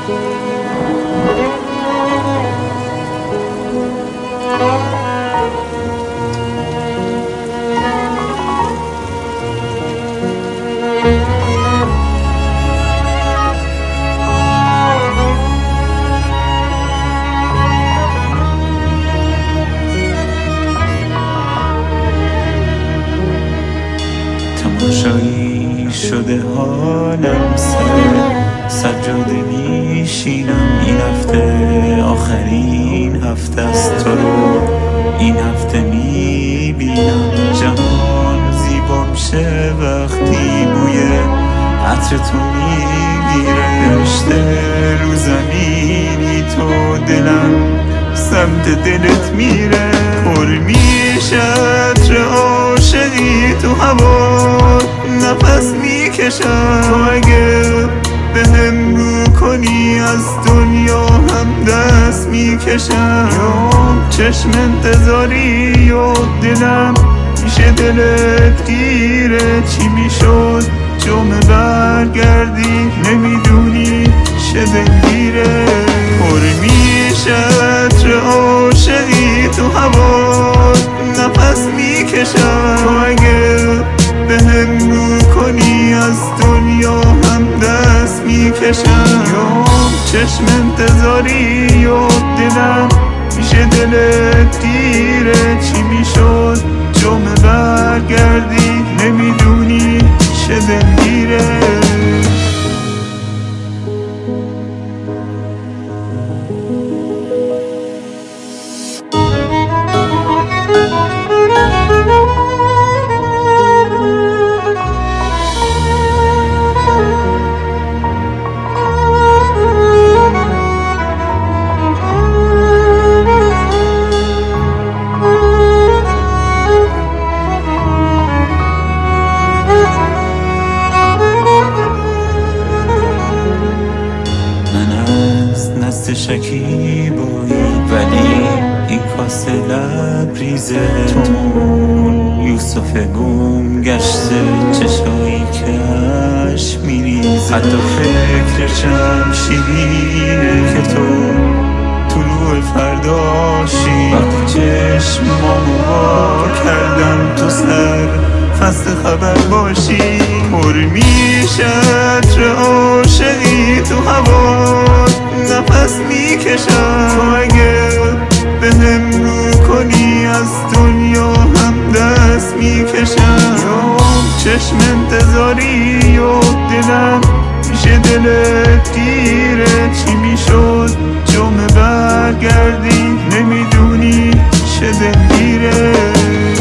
تماشایی شده حالم سر سجاده میشینم. این هفته آخرین هفته است، تو رو این هفته میبینم. جهان زیبا میشه وقتی بوی عطر تو میگیره. رشته رو زمینی تو دلم سمت دلت میره. پر میشه عطر عاشقی تو هوا، نفس میکشم. تو اگه بهم رو کنی از دنیا هم دست میکشم. چشم انتظاری و دلم میشه دلت گیره. چی میشد جمعه برگردی نمیدونی چه دلگیره. پر میشه عطر عاشقی تو هوا، نفس میکشم. تو اگه بهم رو کنی از دنیا هم دست میکشم. چشم انتظاری و دلم میشه دلت گیره. چی میشد جمعه برگردی نمیدونی چه دلگیره. نست شکیبایی ولی این کاسه لبریزه. تو یوسف گم گشته چشایی کش میریزه. حتی فکرشم شیرینه که تو طلوع فرداشی. وقتی چشمامو وا کردم تو سر فصل خبر باشی. پر میشه عطر عاشقی تو هوا، نفس میکشم. تو اگه بهم رو کنی از دنیا هم دست میکشم. چشم انتظاری و دلم میشه دلت گیره. چی میشد جمعه برگردی نمیدونی چه دلگیره.